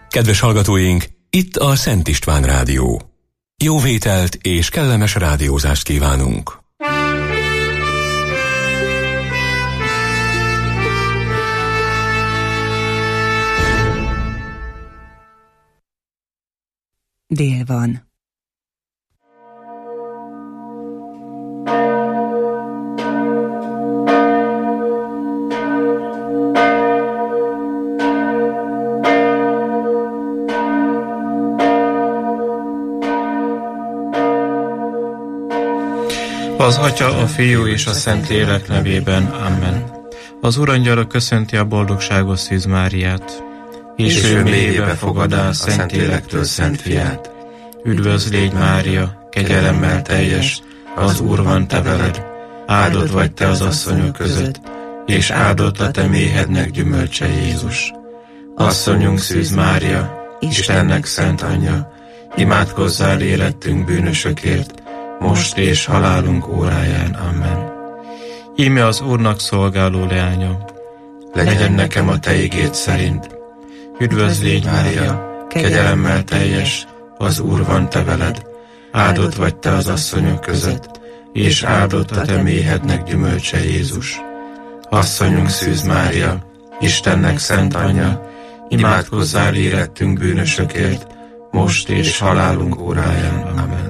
Kedves hallgatóink, itt a Szent István Rádió. Jó vételt és kellemes rádiózást kívánunk! Dél van. Az Atya, a Fiú és a Szentlélek nevében. Amen. Az Urangyala köszönti a boldogságos Szűz Máriát, és ő mélyébe fogadá a Szentlélektől Szent Fiát. Üdvözl légy, Mária, kegyelemmel teljes, az Úr van te veled, áldott vagy te az asszonyok között, és áldott a te méhednek gyümölcse Jézus. Asszonyunk Szűz Mária, Istennek szent anyja, imádkozzál érettünk bűnösökért, most és halálunk óráján. Amen. Íme az Úrnak szolgáló leánya, legyen nekem a te igéd szerint. Üdvözl légy, Mária, kegyelemmel teljes, az Úr van te veled, áldott vagy te az asszonyok között, és áldott a te méhednek gyümölcse Jézus. Asszonyunk Szűz Mária, Istennek szent anyja, imádkozzál érettünk bűnösökért, most és halálunk óráján. Amen.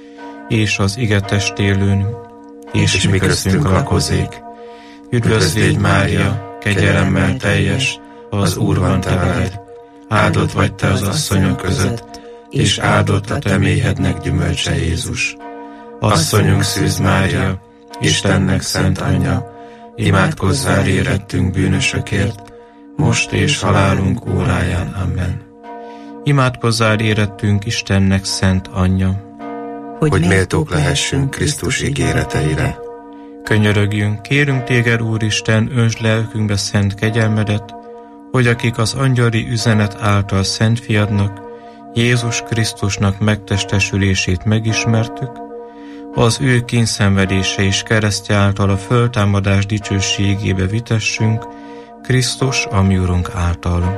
És az ige testélőn, és mi köztünk lakozék. Üdvözl légy, Mária, kegyelemmel teljes, az Úr van te veled, áldott vagy te az asszonyok között, és áldott a te méhednek gyümölcse Jézus. Asszonyunk Szűz Mária, Istennek szent anyja, imádkozzál érettünk bűnösökért, most és halálunk óráján. Amen. Imádkozzál érettünk Istennek szent anyja, hogy méltók lehessünk Krisztus ígéreteire. Könyörögjünk, kérünk téged, Úristen, öntsd lelkünkbe szent kegyelmedet, hogy akik az angyali üzenet által Szent Fiadnak, Jézus Krisztusnak megtestesülését megismertük, az ő kínszenvedése és keresztje által a föltámadás dicsőségébe vitessünk, Krisztus, a mi Urunk által.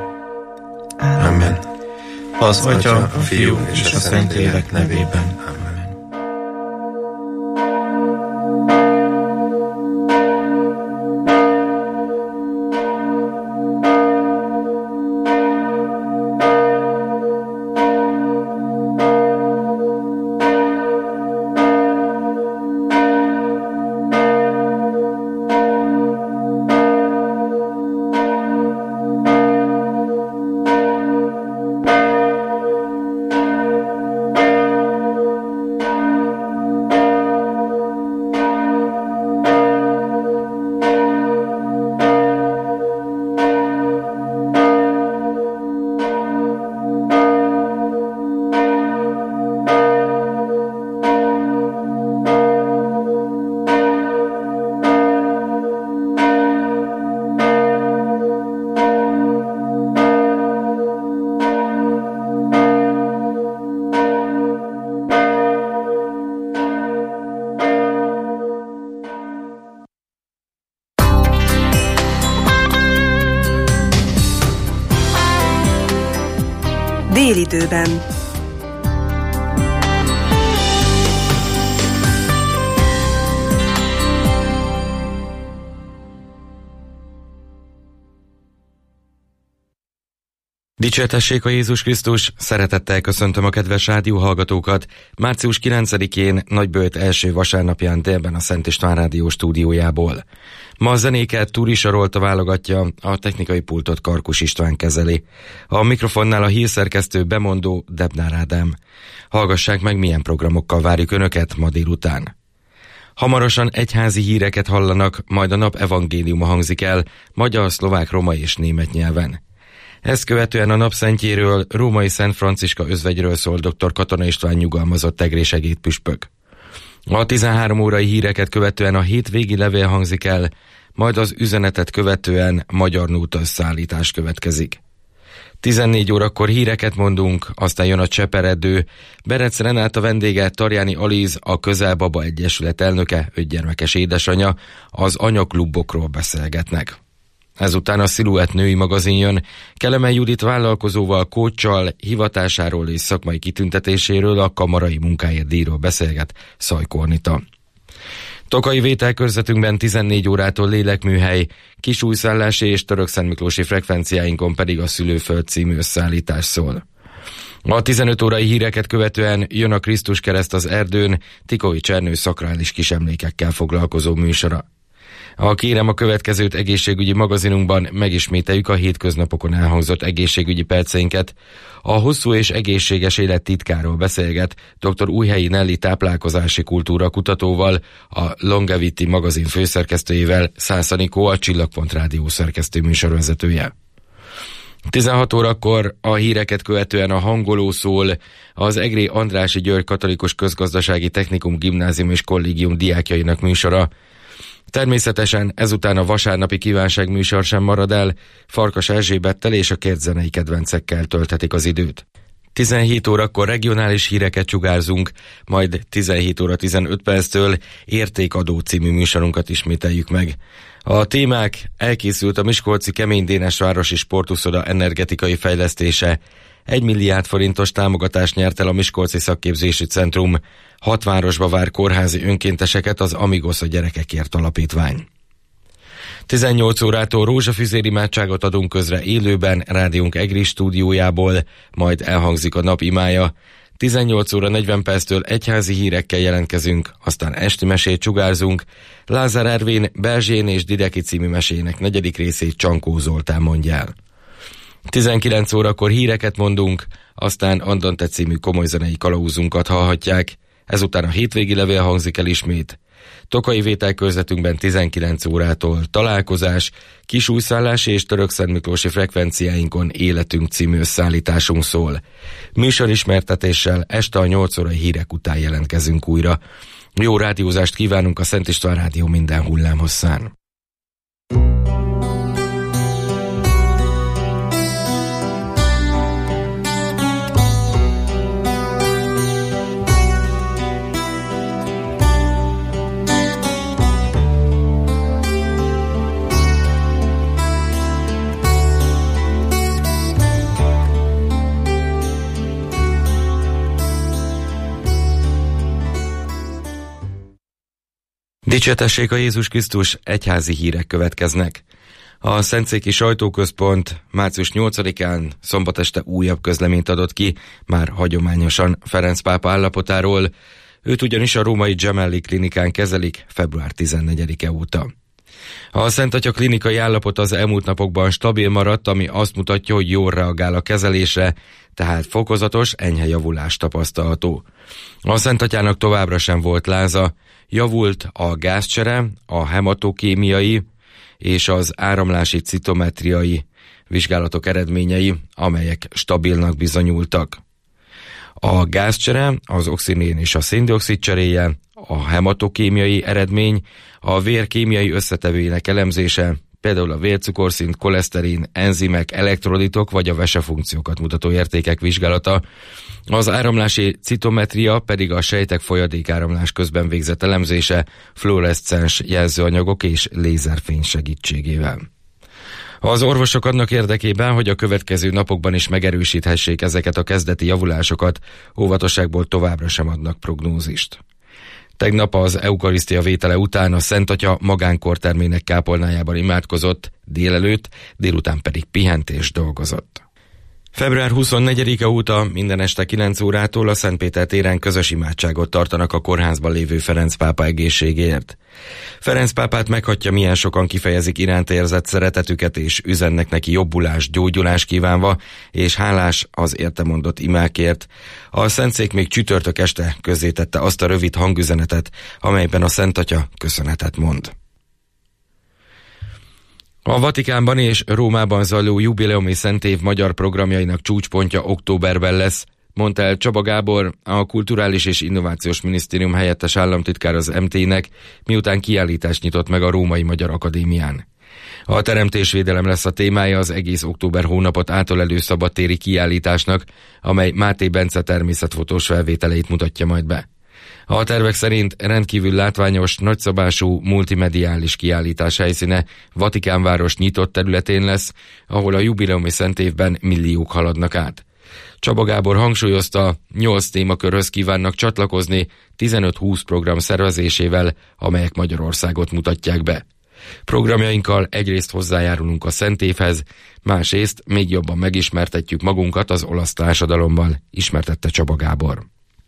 Amen. Az Atya, a Fiú és a Szentlélek nevében. Amen. Délidőben. Dicsértessék a Jézus Krisztus, szeretettel köszöntöm a kedves rádióhallgatókat. Március 9-én nagyböjt első vasárnapján délben a Szent István Rádió stúdiójából. Ma a zenéket Túri Sarolta válogatja, a technikai pultot Karkus István kezeli. A mikrofonnál a hírszerkesztő bemondó Debnár Ádám. Hallgassák meg, milyen programokkal várjuk Önöket ma délután. Hamarosan egyházi híreket hallanak, majd a nap evangéliuma hangzik el, magyar, szlovák, roma és német nyelven. Ezt követően a napszentjéről, római Szent Franciska özvegyről szól dr. Katona István nyugalmazott egri segédpüspök. A 13 órai híreket követően a hétvégi levél hangzik el, majd az üzenetet követően magyar nóta összeállítás következik. 14 órakor híreket mondunk, aztán jön a Cseperedő. Berec Renáta vendége Tarjáni Alíz, a Közelbaba Egyesület elnöke, 5 gyermekes édesanyja, az anyaklubokról beszélgetnek. Ezután a Sziluett női magazin jön, Kelemen Judit vállalkozóval, kóccsal, hivatásáról és szakmai kitüntetéséről, a kamarai munkáért díjról beszélget Szajko Anita. Tokai vételkörzetünkben 14 órától lélekműhely, kisújszállási és törökszentmiklósi frekvenciáinkon pedig a Szülőföld című összeállítás szól. A 15 órai híreket követően jön a Krisztus kereszt az erdőn, Tikhói Csernő szakrális kisemlékekkel foglalkozó műsora. Kérem a következőt egészségügyi magazinunkban megismételjük a hétköznapokon elhangzott egészségügyi perceinket. A hosszú és egészséges élet titkáról beszélget dr. Újhelyi Nelly táplálkozási kultúra kutatóval, a Longevity magazin főszerkesztőjével, Szász Anikó, a Csillagpont rádió szerkesztő műsorvezetője. 16 órakor a híreket követően a Hangoló szól, az Egré Andrássy György Katolikus Közgazdasági Technikum Gimnázium és Kollégium diákjainak műsora. Természetesen ezután a vasárnapi kívánság műsor sem marad el, Farkas Erzsébettel és a kértzenei kedvencekkel tölthetik az időt. 17 órakor regionális híreket sugárzunk, majd 17 óra 15 perctől Értékadó című műsorunkat ismételjük meg. A témák: elkészült a miskolci Kemény-Dénes-városi sportuszoda energetikai fejlesztése, 1 milliárd forintos támogatást nyert el a Miskolci Szakképzési Centrum, 6 városba vár kórházi önkénteseket az Amigos a gyerekekért alapítvány. 18 órától rózsafüzér imádságot adunk közre élőben rádiónk Egri stúdiójából, majd elhangzik a nap imája. 18 óra 40 perctől egyházi hírekkel jelentkezünk, aztán esti mesét sugárzunk. Lázár Ervin Berzsén és Dideki című mesének 4. részét Csankó Zoltán mondja el. 19 órakor híreket mondunk, aztán Andante című komolyzenei kalauzunkat hallhatják, ezután a hétvégi levél hangzik el ismét. Tokai vételkörzetünkben 19 órától találkozás, kisújszállási és törökszentmiklósi frekvenciáinkon Életünk című összeállításunk szól. Műsorismertetéssel este a 8 órai hírek után jelentkezünk újra. Jó rádiózást kívánunk a Szent István Rádió minden hullámhosszán. Dicsértessék a Jézus Krisztus, egyházi hírek következnek. A Szentszéki Sajtóközpont március 8-án szombat este újabb közleményt adott ki, már hagyományosan Ferenc pápa állapotáról. Őt ugyanis a római Gemelli klinikán kezelik február 14-e óta. A Szent Atya klinikai állapota az elmúlt napokban stabil maradt, ami azt mutatja, hogy jól reagál a kezelésre, tehát fokozatos, enyhe javulás tapasztalható. A Szent Atyának továbbra sem volt láza, javult a gázcsere, a hematokémiai és az áramlási citometriai vizsgálatok eredményei, amelyek stabilnak bizonyultak. A gázcsere, az oxigén és a széndioxid cseréje, a hematokémiai eredmény, a vér kémiai összetevőinek elemzése, például a vércukorszint, koleszterin, enzimek, elektrolitok vagy a vesefunkciókat mutató értékek vizsgálata, az áramlási citometria pedig a sejtek folyadékáramlás közben végzett elemzése fluoreszcens jelzőanyagok és lézerfény segítségével. Az orvosok annak érdekében, hogy a következő napokban is megerősíthessék ezeket a kezdeti javulásokat, óvatosságból továbbra sem adnak prognózist. Tegnap az eukarisztia vétele után a Szent Atya magánkortermének kápolnájában imádkozott, délután pedig pihent és dolgozott. Február 24-e óta minden este 9 órától a Szent Péter téren közös imádságot tartanak a kórházban lévő Ferenc pápa egészségéért. Ferenc pápát meghatja, milyen sokan kifejezik iránt érzett szeretetüket és üzennek neki jobbulást, gyógyulást kívánva, és hálás az érte mondott imákért. A Szentszék még csütörtök este közzétette azt a rövid hangüzenetet, amelyben a Szent Atya köszönetet mond. A Vatikánban és Rómában zajló jubileumi szentév magyar programjainak csúcspontja októberben lesz, mondta el Csaba Gábor, a Kulturális és Innovációs Minisztérium helyettes államtitkár az MT-nek, miután kiállítást nyitott meg a Római Magyar Akadémián. A teremtésvédelem lesz a témája az egész október hónapot átölelő szabadtéri kiállításnak, amely Máté Bence természetfotós felvételeit mutatja majd be. A tervek szerint rendkívül látványos, nagyszabású, multimediális kiállítás helyszíne Vatikánváros nyitott területén lesz, ahol a jubileumi szentévben milliók haladnak át. Csaba Gábor hangsúlyozta, 8 témakörhöz kívánnak csatlakozni 15-20 program szervezésével, amelyek Magyarországot mutatják be. Programjainkkal egyrészt hozzájárulunk a szentévhez, másrészt még jobban megismertetjük magunkat az olasz társadalommal, ismertette Csaba Gábor.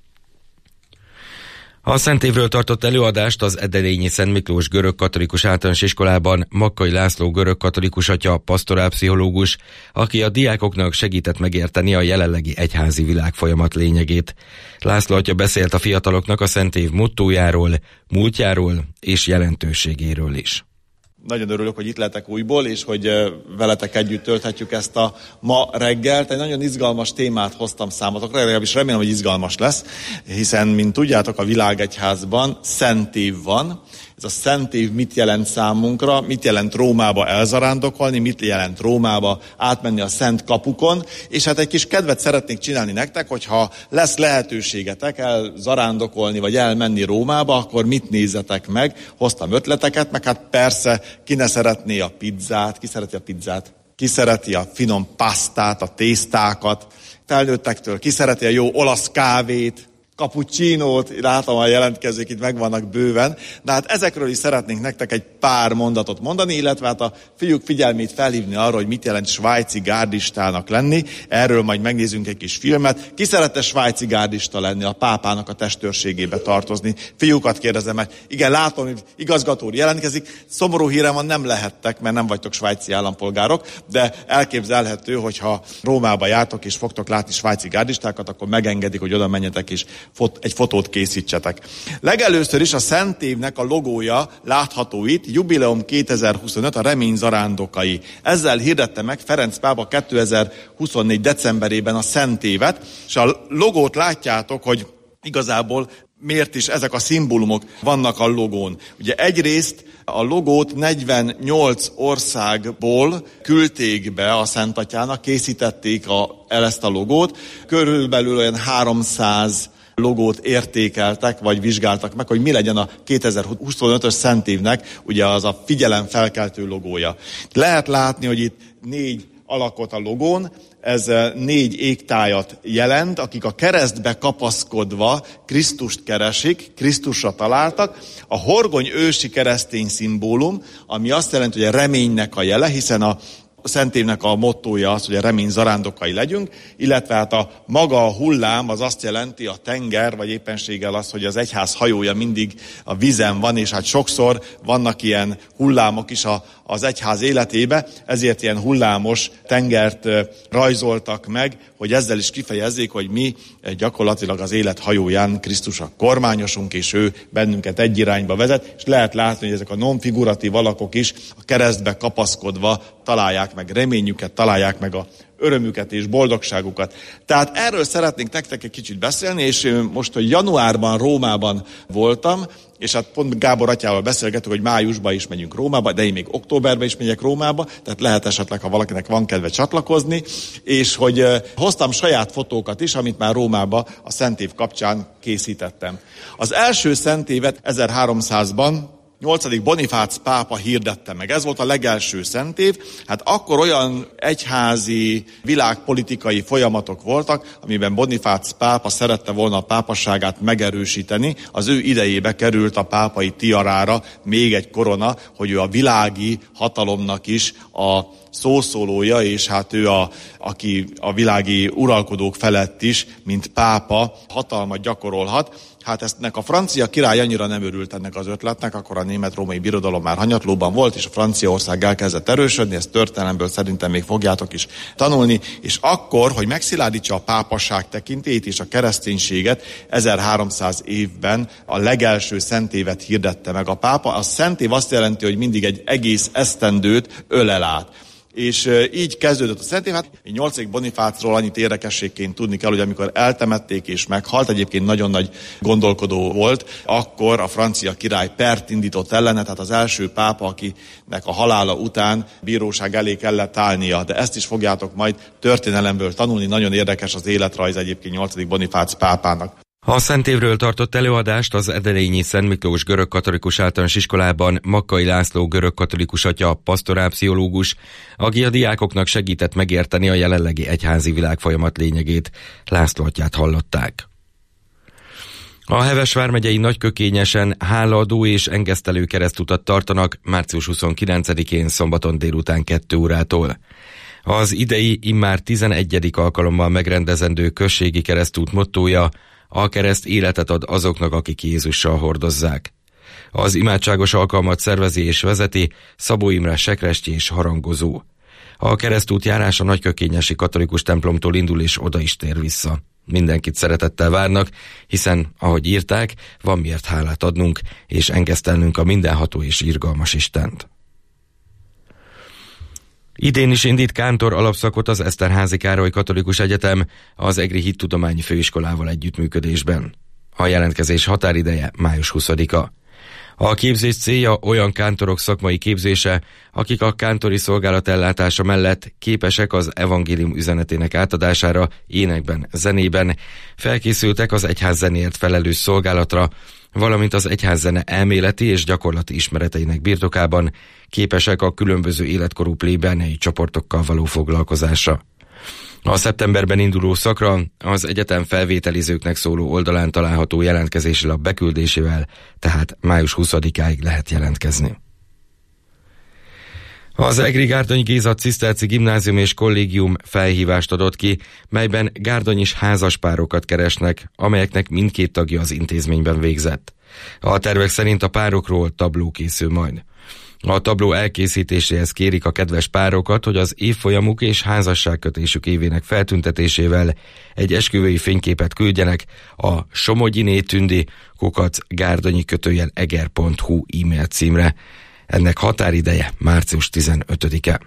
A szentévről tartott előadást az Edelényi Szent Miklós görögkatolikus általános iskolában Makkai László görögkatolikus atya, pastorálpszichológus, aki a diákoknak segített megérteni a jelenlegi egyházi világfolyamat lényegét. László atya beszélt a fiataloknak a szentév mottójáról, múltjáról és jelentőségéről is. Nagyon örülök, hogy itt lehetek újból, és hogy veletek együtt tölthetjük ezt a ma reggelt. Egy nagyon izgalmas témát hoztam számotokra, legalábbis remélem, hogy izgalmas lesz, hiszen, mint tudjátok, a világegyházban szentév van. Ez a szentév mit jelent számunkra, mit jelent Rómába elzarándokolni, mit jelent Rómába átmenni a szent kapukon, és hát egy kis kedvet szeretnék csinálni nektek, hogyha lesz lehetőségetek elzarándokolni, vagy elmenni Rómába, akkor mit nézzetek meg, hoztam ötleteket, meg hát persze ki ne szeretné a pizzát, ki szereti a pizzát, ki szereti a finom pasztát, a tésztákat, felnőttektől ki szereti a jó olasz kávét, cappuccinót, látom a jelentkezők itt megvannak bőven, de hát ezekről is szeretnénk nektek egy pár mondatot mondani, illetve hát a fiúk figyelmét felhívni arra, hogy mit jelent svájci gárdistának lenni. Erről majd megnézzünk egy kis filmet. Ki szerette svájci gárdista lenni, a pápának a testőrségébe tartozni? Fiúkat kérdezem meg. Igen, látom, hogy igazgató úr jelentkezik. Szomorú hírem van, nem lehettek, mert nem vagytok svájci állampolgárok, de elképzelhető, hogyha Rómába jártok és fogtok látni svájci gárdistákat, akkor megengedik, hogy oda menjetek és egy fotót készítsetek. Legelőször is a szentévnek a logója látható itt, Jubileum 2025, a remény zarándokai. Ezzel hirdette meg Ferenc pápa 2024. decemberében a szentévet, és a logót látjátok, hogy igazából miért is ezek a szimbólumok vannak a logón. Ugye egyrészt a logót 48 országból küldték be a Szent Atyának, készítették el ezt a logót, körülbelül olyan 300 logót értékeltek, vagy vizsgáltak meg, hogy mi legyen a 2025-ös szentévnek, ugye az a figyelemfelkeltő logója. Lehet látni, hogy itt 4 alakot a logón, ez 4 égtájat jelent, akik a keresztbe kapaszkodva Krisztust keresik, Krisztusra találtak. A horgony ősi keresztény szimbólum, ami azt jelenti, hogy a reménynek a jele, hiszen a szentévnek a mottója az, hogy a remény zarándokai legyünk, illetve hát maga a hullám az azt jelenti, a tenger, vagy éppenséggel az, hogy az egyház hajója mindig a vízen van, és hát sokszor vannak ilyen hullámok is az egyház életébe, ezért ilyen hullámos tengert rajzoltak meg, hogy ezzel is kifejezzék, hogy mi gyakorlatilag az élet hajóján Krisztus a kormányosunk, és ő bennünket egy irányba vezet, és lehet látni, hogy ezek a non-figuratív alakok is a keresztbe kapaszkodva találják meg reményüket, találják meg a örömüket és boldogságukat. Tehát erről szeretnénk nektek egy kicsit beszélni, és most, hogy januárban Rómában voltam, és hát pont Gábor atyával beszélgetünk, hogy májusban is megyünk Rómába, de én még októberben is megyek Rómába, tehát lehet esetleg, ha valakinek van kedve csatlakozni, és hogy hoztam saját fotókat is, amit már Rómába a szentév kapcsán készítettem. Az első szentévet 1300-ban 8. Bonifác pápa hirdette meg. Ez volt a legelső szentév. Hát akkor olyan egyházi, világpolitikai folyamatok voltak, amiben Bonifác pápa szerette volna a pápasságát megerősíteni. Az ő idejébe került a pápai tiarára még egy korona, hogy ő a világi hatalomnak is a szószólója, és hát ő aki a világi uralkodók felett is, mint pápa hatalmat gyakorolhat. Hát ennek a francia király annyira nem örült ennek az ötletnek, akkor a német-római birodalom már hanyatlóban volt, és a Franciaország elkezdett erősödni, ezt történelemből szerintem még fogjátok is tanulni, és akkor, hogy megszilárdítsa a pápasság tekintélyét és a kereszténységet, 1300 évben a legelső szentévet hirdette meg a pápa. A szentév azt jelenti, hogy mindig egy egész esztendőt ölel át. És így kezdődött a szentév. Hát 8. Bonifácról annyit érdekességként tudni kell, hogy amikor eltemették és meghalt, egyébként nagyon nagy gondolkodó volt, akkor a francia király pert indított ellene, tehát az első pápa, akinek a halála után bíróság elé kellett állnia. De ezt is fogjátok majd történelemből tanulni, nagyon érdekes az életrajz egyébként 8. Bonifác pápának. A Szentévről tartott előadást az edelényi Szent Miklós görögkatolikus általános iskolában Makkai László görögkatolikus atya, pastorápszichológus, aki a diákoknak segített megérteni a jelenlegi egyházi világfolyamat lényegét. László atyát hallották. A Heves vármegyei Nagykökényesen hálaadó és engesztelő keresztutat tartanak március 29-én szombaton délután 2 órától. Az idei immár 11. alkalommal megrendezendő községi keresztút mottója: a kereszt életet ad azoknak, akik Jézussal hordozzák. Az imádságos alkalmat szervezi és vezeti Szabó Imre sekrestyi és harangozó. A keresztút járás a Nagykökényesi katolikus templomtól indul és oda is tér vissza. Mindenkit szeretettel várnak, hiszen, ahogy írták, van miért hálát adnunk és engesztelnünk a mindenható és irgalmas Istent. Idén is indít kántor alapszakot az Eszterházy Károly Katolikus Egyetem az Egri Hittudományi Főiskolával együttműködésben. A jelentkezés határideje május 20-a. A képzés célja olyan kántorok szakmai képzése, akik a kántori szolgálat ellátása mellett képesek az evangélium üzenetének átadására énekben, zenében, felkészültek az egyházzenéért felelős szolgálatra, valamint az egyházzene elméleti és gyakorlati ismereteinek birtokában képesek a különböző életkorú plébániai csoportokkal való foglalkozásra. A szeptemberben induló szakra az egyetem felvételizőknek szóló oldalán található jelentkezési lap beküldésével, tehát május 20-áig lehet jelentkezni. Az Egri Gárdonyi Géza Ciszterci Gimnázium és Kollégium felhívást adott ki, melyben gárdonyis házaspárokat keresnek, amelyeknek mindkét tagja az intézményben végzett. A tervek szerint a párokról tabló készül majd. A tabló elkészítéséhez kérik a kedves párokat, hogy az évfolyamuk és házasságkötésük évének feltüntetésével egy esküvői fényképet küldjenek a somogyinétündi@gárdonyi-eger.hu e-mail címre. Ennek határideje március 15-e.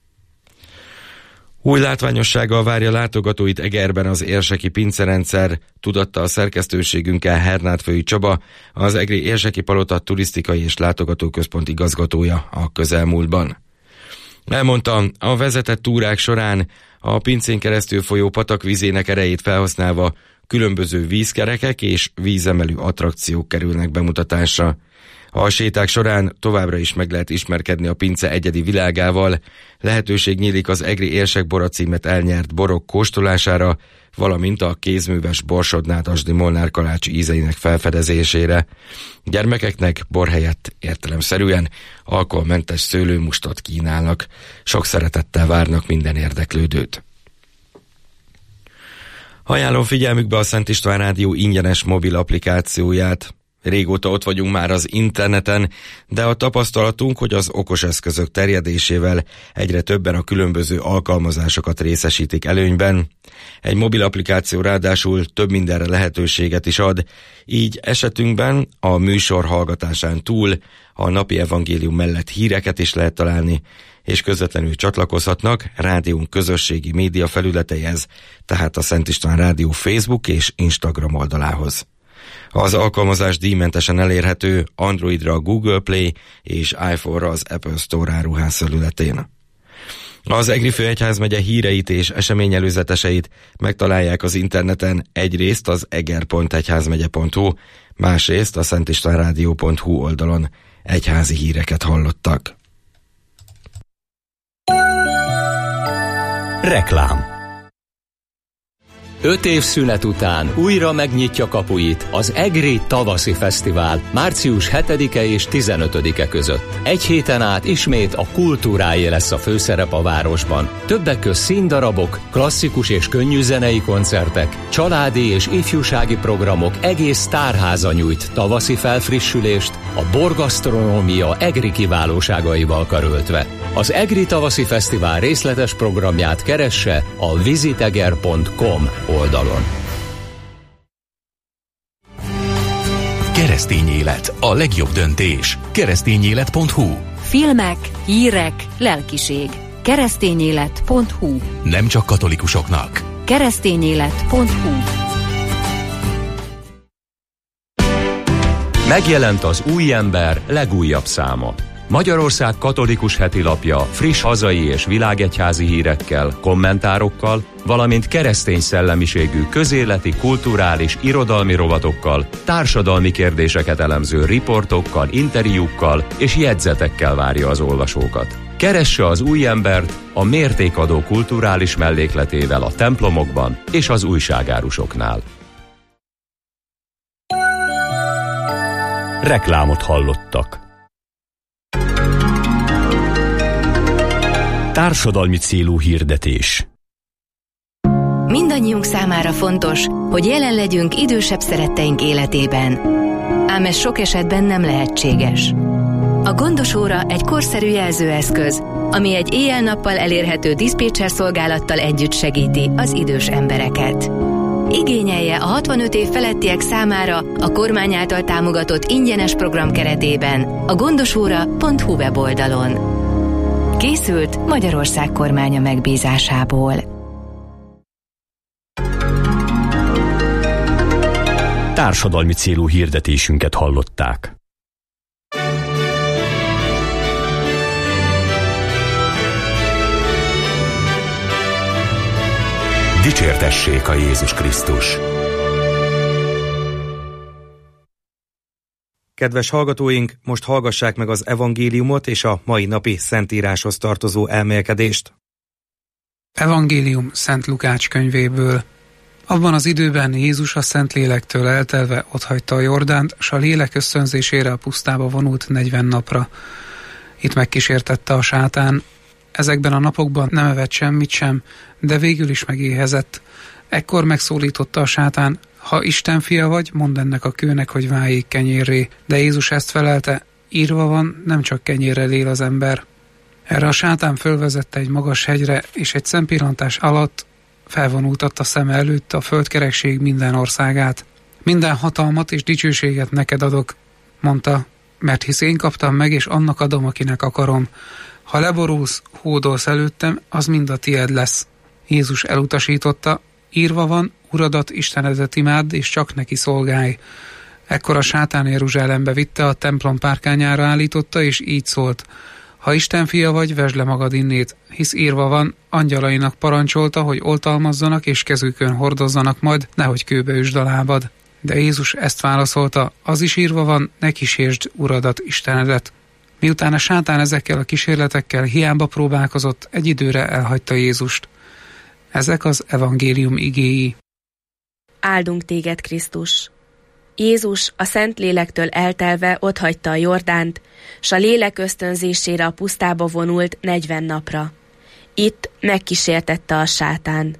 Új látványossággal várja látogatóit Egerben az érseki pincerendszer, tudatta a szerkesztőségünkkel Hernádfői Csaba, az Egri Érseki Palota turisztikai és látogatóközpont igazgatója a közelmúltban. Elmondta, a vezetett túrák során a pincén keresztül folyó patak vízének erejét felhasználva különböző vízkerekek és vízemelő attrakciók kerülnek bemutatásra. A séták során továbbra is meg lehet ismerkedni a pince egyedi világával, lehetőség nyílik az Egri Érsek Bora címet elnyert borok kóstolására, valamint a kézműves Borsod-Nádasdi Molnár kalács ízeinek felfedezésére. Gyermekeknek bor helyett értelemszerűen alkoholmentes szőlőmustot kínálnak. Sok szeretettel várnak minden érdeklődőt. Ajánlom figyelmükbe a Szent István Rádió ingyenes mobil applikációját. Régóta ott vagyunk már az interneten, de a tapasztalatunk, hogy az okos eszközök terjedésével egyre többen a különböző alkalmazásokat részesítik előnyben. Egy mobil applikáció ráadásul több mindenre lehetőséget is ad, így esetünkben a műsor hallgatásán túl a napi evangélium mellett híreket is lehet találni, és közvetlenül csatlakozhatnak rádiónk közösségi média felületeihez, tehát a Szent István Rádió Facebook és Instagram oldalához. Az alkalmazás díjmentesen elérhető Androidra a Google Play és iPhone-ra az Apple Store áruház felületén. Az Egri Főegyházmegye híreit és eseményelőzeteseit megtalálják az interneten, egyrészt az eger.egyházmegye.hu, másrészt a szentistvánradio.hu oldalon. Egyházi híreket hallottak. Reklám. 5 év szünet után újra megnyitja kapuit az Egri Tavaszi Fesztivál március 7-e és 15-e között. Egy héten át ismét a kultúráé lesz a főszerep a városban. Többek közt színdarabok, klasszikus és könnyű zenei koncertek, családi és ifjúsági programok, egész tárháza nyújt tavaszi felfrissülést, a borgasztronómia egri kiválóságaival karöltve. Az Egri Tavaszi Fesztivál részletes programját keresse a visiteger.com oldalon. Keresztény élet, a legjobb döntés. Keresztényélet.hu. Filmek, hírek, lelkiség. Keresztényélet.hu. Nem csak katolikusoknak. Keresztényélet.hu. Megjelent az Új Ember legújabb száma. Magyarország katolikus hetilapja friss hazai és világegyházi hírekkel, kommentárokkal, valamint keresztény szellemiségű közéleti, kulturális, irodalmi rovatokkal, társadalmi kérdéseket elemző riportokkal, interjúkkal és jegyzetekkel várja az olvasókat. Keresse az új embert a mértékadó kulturális mellékletével a templomokban és az újságárusoknál. Reklámot hallottak. Társadalmi célú hirdetés. Mindannyiunk számára fontos, hogy jelen legyünk idősebb szeretteink életében. Ám ez sok esetben nem lehetséges. A gondos óra egy korszerű jelzőeszköz, ami egy éjjel-nappal elérhető diszpécser szolgálattal együtt segíti az idős embereket. Igényelje a 65 év felettiek számára a kormány által támogatott ingyenes program keretében a gondosóra.hu weboldalon. Készült Magyarország kormánya megbízásából. Társadalmi célú hirdetésünket hallották. Dicsértessék a Jézus Krisztus! Kedves hallgatóink, most hallgassák meg az evangéliumot és a mai napi szentíráshoz tartozó elmélkedést. Evangélium Szent Lukács könyvéből. Abban az időben Jézus a Szentlélektől eltelve otthagyta a Jordánt, s a lélek ösztönzésére a pusztába vonult 40 napra. Itt megkísértette a sátán. Ezekben a napokban nem evett semmit sem, de végül is megéhezett. Ekkor megszólította a sátán: ha Isten fia vagy, mondd ennek a kőnek, hogy váljék kenyérré. De Jézus ezt felelte: írva van, nem csak kenyérrel él az ember. Erre a sátán fölvezette egy magas hegyre, és egy szempillantás alatt felvonultatta szeme előtt a földkerekség minden országát. Minden hatalmat és dicsőséget neked adok, mondta, mert hisz én kaptam meg, és annak adom, akinek akarom. Ha leborulsz, hódolsz előttem, az mind a tied lesz. Jézus elutasította: írva van, Uradat, Istenedet imádd, és csak neki szolgálj. Ekkor a sátán Jeruzsálembe vitte, a templom párkányára állította, és így szólt: ha Isten fia vagy, vesd le magad innét, hisz írva van, angyalainak parancsolta, hogy oltalmazzanak, és kezükön hordozzanak majd, nehogy kőbe üsd a lábad. De Jézus ezt válaszolta: az is írva van, ne kísérsd Uradat, Istenedet. Miután a sátán ezekkel a kísérletekkel hiába próbálkozott, egy időre elhagyta Jézust. Ezek az evangélium igéi. Áldunk téged, Krisztus! Jézus a Szentlélektől eltelve otthagyta a Jordánt, s a lélek ösztönzésére a pusztába vonult 40 napra. Itt megkísértette a sátán.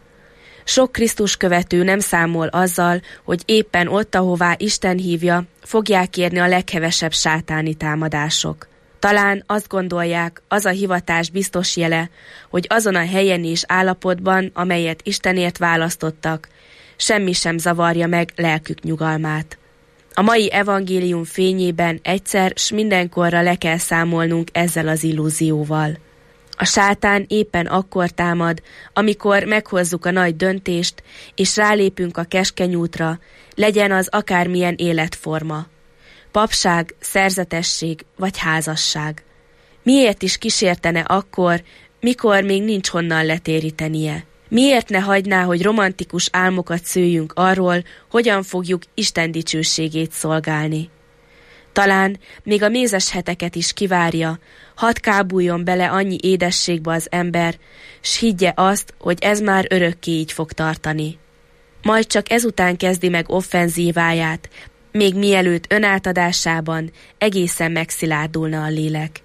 Sok Krisztus követő nem számol azzal, hogy éppen ott, ahová Isten hívja, fogják érni a leghevesebb sátáni támadások. Talán azt gondolják, az a hivatás biztos jele, hogy azon a helyen és állapotban, amelyet Istenért választottak, semmi sem zavarja meg lelkük nyugalmát. A mai evangélium fényében egyszer s mindenkorra le kell számolnunk ezzel az illúzióval. A sátán éppen akkor támad, amikor meghozzuk a nagy döntést, és rálépünk a keskeny útra, legyen az akármilyen életforma. Papság, szerzetesség vagy házasság. Miért is kísértene akkor, mikor még nincs honnan letérítenie? Miért ne hagyná, hogy romantikus álmokat szőjünk arról, hogyan fogjuk Isten dicsőségét szolgálni? Talán még a mézes heteket is kivárja, hadd kábuljon bele annyi édességbe az ember, s higgye azt, hogy ez már örökké így fog tartani. Majd csak ezután kezdi meg offenzíváját, még mielőtt önátadásában egészen megszilárdulna a lélek.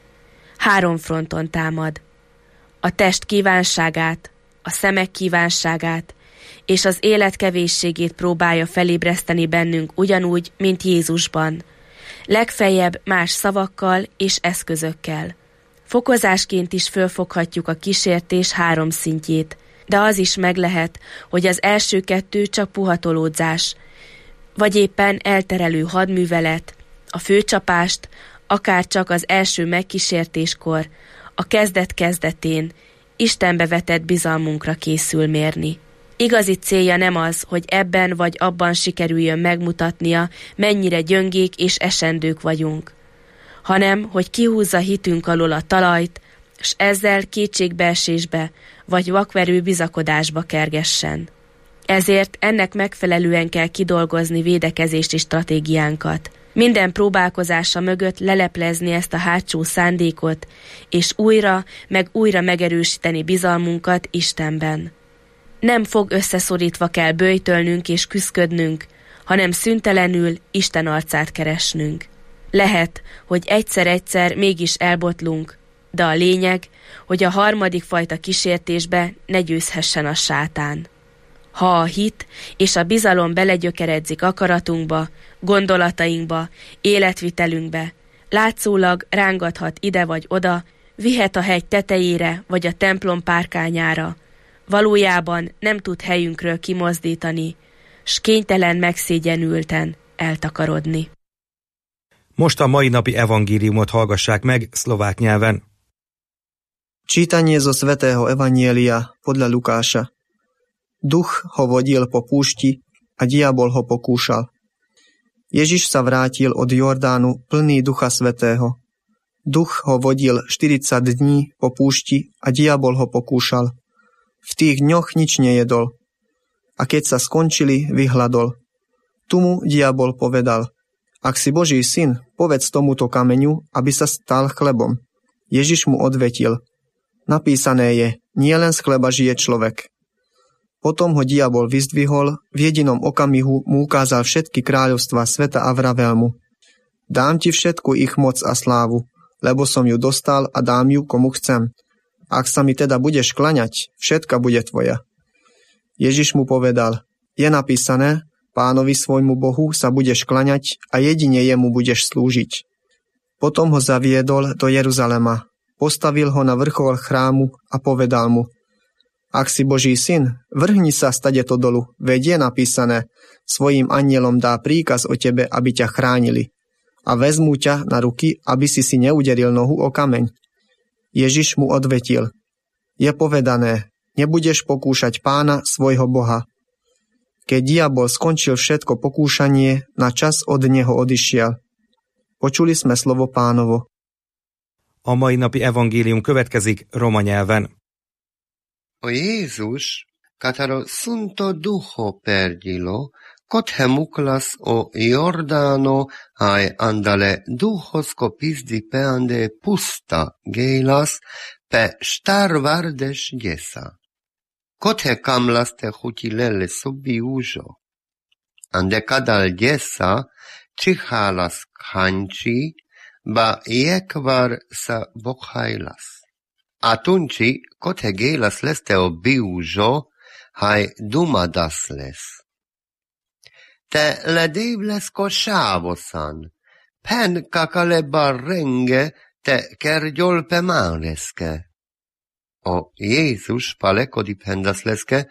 3 fronton támad: a test kívánságát, a szemek kívánságát és az élet kevésségét próbálja felébreszteni bennünk ugyanúgy, mint Jézusban, legfeljebb más szavakkal és eszközökkel. Fokozásként is fölfoghatjuk a kísértés 3 szintjét, de az is meg lehet, hogy az első 2 csak puhatolódzás, vagy éppen elterelő hadművelet, a főcsapást akár csak az első megkísértéskor, a kezdet kezdetén Istenbe vetett bizalmunkra készül mérni. Igazi célja nem az, hogy ebben vagy abban sikerüljön megmutatnia, mennyire gyöngék és esendők vagyunk, hanem hogy kihúzza hitünk alól a talajt, s ezzel kétségbeesésbe vagy vakverő bizakodásba kergessen. Ezért ennek megfelelően kell kidolgozni védekezési stratégiánkat. Minden próbálkozása mögött leleplezni ezt a hátsó szándékot, és újra megerősíteni bizalmunkat Istenben. Nem fog összeszorítva kell böjtölnünk és küszködnünk, hanem szüntelenül Isten arcát keresnünk. Lehet, hogy egyszer-egyszer mégis elbotlunk, de a lényeg, hogy a harmadik fajta kísértésbe ne győzhessen a sátán. Ha a hit és a bizalom belegyökeredzik akaratunkba, gondolatainkba, életvitelünkbe, látszólag rángathat ide vagy oda, vihet a hegy tetejére vagy a templom párkányára, valójában nem tud helyünkről kimozdítani, s kénytelen megszégyenülten eltakarodni. Most a mai napi evangéliumot hallgassák meg szlovák nyelven. Čítanie zo svätého evanjelia podľa Lukáša. Duch ho vodil po púšti a diabol ho pokúšal. Ježiš sa vrátil od Jordánu plný Ducha Svätého. Duch ho vodil 40 dní po púšti a diabol ho pokúšal. V tých dňoch nič nejedol. A keď sa skončili, vyhladol. Tu mu diabol povedal: Ak si Boží syn, povedz tomuto kameňu, aby sa stal chlebom. Ježiš mu odvetil: Napísané je, nielen z chleba žije človek. Potom ho diabol vyzdvihol, v jedinom okamihu mu ukázal všetky kráľovstvá sveta a vravel mu: Dám ti všetku ich moc a slávu, lebo som ju dostal a dám ju komu chcem. Ak sa mi teda budeš klaňať, všetka bude tvoja. Ježiš mu povedal: Je napísané, Pánovi svojmu Bohu sa budeš klaňať a jedine jemu budeš slúžiť. Potom ho zaviedol do Jeruzalema, postavil ho na vrchol chrámu a povedal mu: Ak si Boží syn, vrhni sa stadeto dolu, veď je napísané, svojim anjelom dá príkaz o tebe, aby ťa chránili. A vezmú ťa na ruky, aby si neuderil nohu o kameň. Ježiš mu odvetil: Je povedané, nebudeš pokúšať Pána svojho Boha. Keď diabol skončil všetko pokúšanie, na čas od neho odišiel. Počuli sme slovo Pánovo. A mai napi evangélium következik roma nyelven. O Jézus, kataro Sunto Duho perdilo, kothemuklas o Jordano, hai andale duhosko pizdi peande pusta geilas, pe starvardes jesa. Kothe kamlaste hutilele subiujo. Ande kadal jesa, chihalas khanchi, ba jekvar sa bokhailas. Atunci, kothe gelas leste obiujo, hai dumadas les. Te ledevles koshavosan, pen kakale barrenge, te kergyol pemanleske. O Jézus palekodi pendas leske,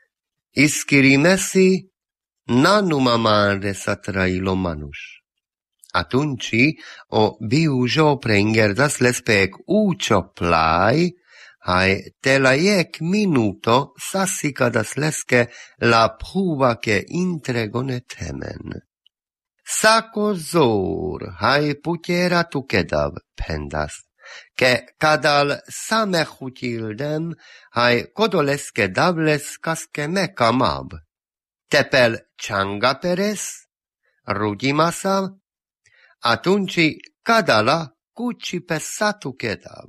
iskirimesi nanumamare satrailo manus. Atunci, o biujo prengerdas lespec ucio plai, hai te la iec minuto sassicadas lesque la pruva che intregone temen. Saco zor, hai putiera tukedav pendas, che cadal same hutildem, hai kodolesque davles casque mecamab. Tepel changa peres, rudimasav, atunci cadala cuci pesatu kedav.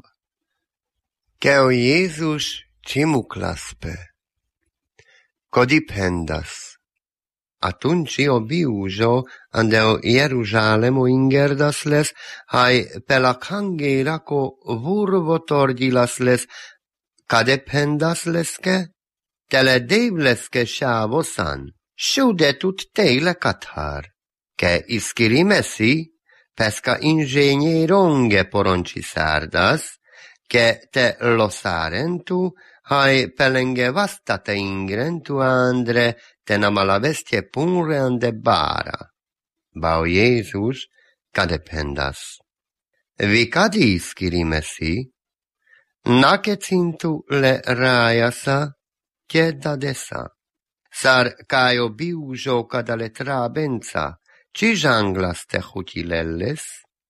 Che o Iesus cimuklaspe. Codipendas. Atunci o biujo ande o Jerusalemo ingerdas les, hai pelacangeraco vurvotordilas les, cadependas leske, teledevleske shavosan, shudetut teile kathar, che iskirimesi, pesca ingegneronge poronci sardas, che te losarentu, hai pelenge vastate ingrentu andre, te namalavestie punre ande bara. Bao Iesus, cadependas. Vi cadi iskirimesi, nacecintu le raiasa, chiedadesa. Sar caio biujo cadale trabenza, ci janglas te hutilelles,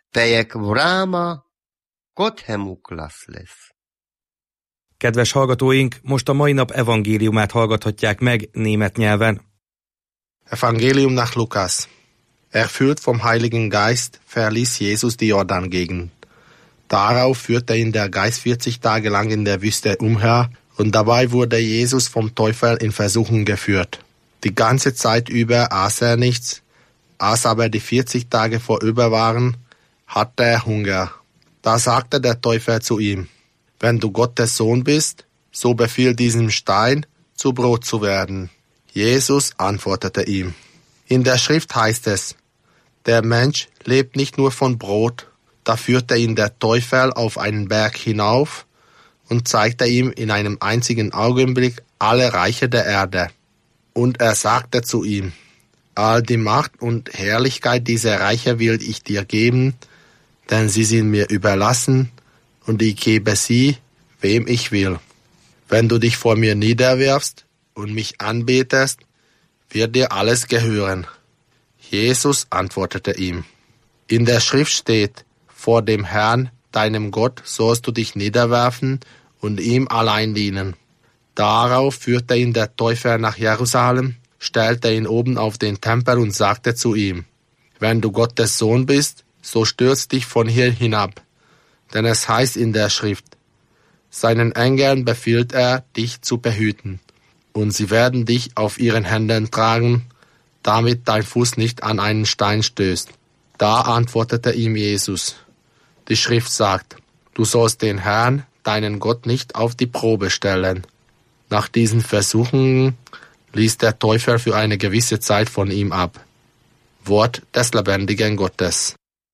pejek vráma kothemuklaszles. Kedves hallgatóink, most a mai nap evangéliumát hallgathatják meg német nyelven. Evangelium nach Lukas. Erfüllt vom Heiligen Geist verließ Jesus die Jordan-Gegend. Darauf führte ihn der Geist 40 Tage lang in der Wüste umher, und dabei wurde Jesus vom Teufel in Versuchung geführt. Die ganze Zeit über aß er nichts, als aber die 40 Tage vorüber waren, hatte er Hunger. Da sagte der Teufel zu ihm: Wenn du Gottes Sohn bist, so befiehl diesem Stein, zu Brot zu werden. Jesus antwortete ihm: In der Schrift heißt es, der Mensch lebt nicht nur von Brot. Da führte ihn der Teufel auf einen Berg hinauf und zeigte ihm in einem einzigen Augenblick alle Reiche der Erde. Und er sagte zu ihm: All die Macht und Herrlichkeit dieser Reiche will ich dir geben, denn sie sind mir überlassen, und ich gebe sie, wem ich will. Wenn du dich vor mir niederwirfst und mich anbetest, wird dir alles gehören. Jesus antwortete ihm: In der Schrift steht, vor dem Herrn, deinem Gott, sollst du dich niederwerfen und ihm allein dienen. Darauf führte ihn der Teufel nach Jerusalem, stellte ihn oben auf den Tempel und sagte zu ihm: Wenn du Gottes Sohn bist, so stürz dich von hier hinab. Denn es heißt in der Schrift, seinen Engeln befiehlt er, dich zu behüten, und sie werden dich auf ihren Händen tragen, damit dein Fuß nicht an einen Stein stößt. Da antwortete ihm Jesus: Die Schrift sagt, du sollst den Herrn, deinen Gott, nicht auf die Probe stellen. Nach diesen Versuchungen ließ der Teufel für eine gewisse Zeit von ihm ab. Wort des lebendigen Gottes.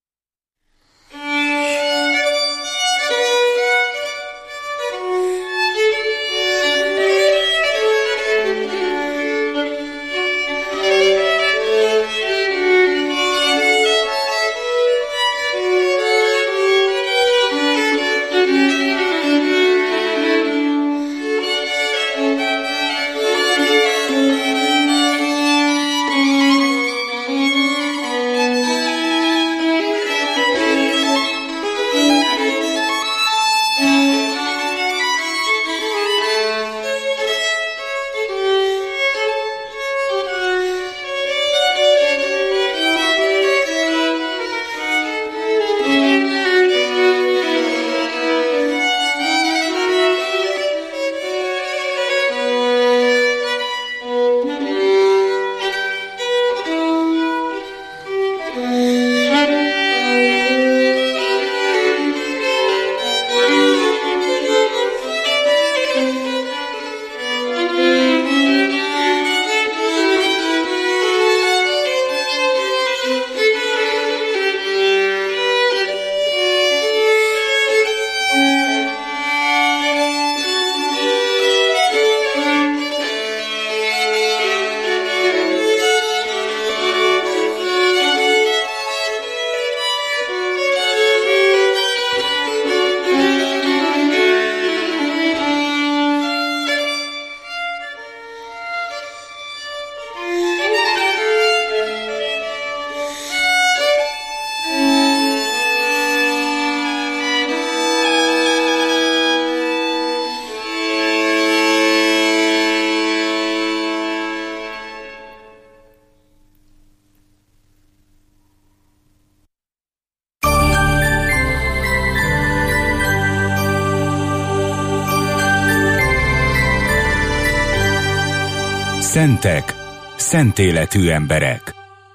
Szentek, szent életű emberek.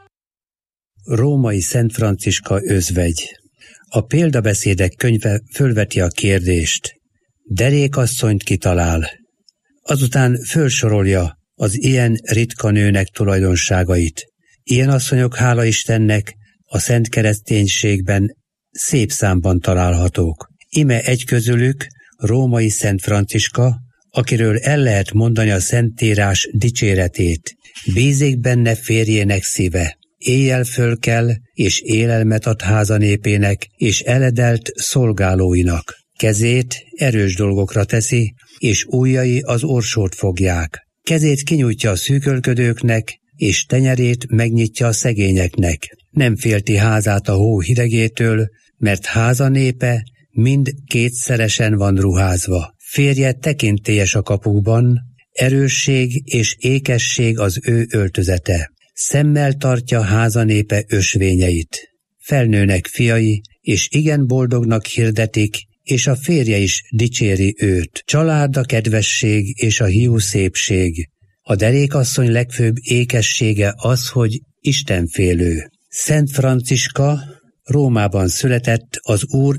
Római Szent Franciska özvegy. A példabeszédek könyve fölveti a kérdést: derékasszonyt kitalál? Azután fölsorolja az ilyen ritka nőnek tulajdonságait. Ilyen asszonyok, hála Istennek, a szent kereszténységben szép számban találhatók. Ime egy közülük Római Szent Franciska, akiről el lehet mondani a Szentírás dicséretét. Bízik benne férjének szíve, éjjel fölkel, és élelmet ad háza népének, és eledelt szolgálóinak. Kezét erős dolgokra teszi, és ujjai az orsót fogják. Kezét kinyújtja a szűkölködőknek, és tenyerét megnyitja a szegényeknek. Nem félti házát a hó hidegétől, mert háza népe mind kétszeresen van ruházva. Férje tekintélyes a kapukban, erősség és ékesség az ő öltözete. Szemmel tartja háza népe ösvényeit. Felnőnek fiai, és igen boldognak hirdetik, és a férje is dicséri őt. Család a kedvesség és a hiú szépség. A derékasszony legfőbb ékessége az, hogy istenfélő. Szent Franciska Rómában született az Úr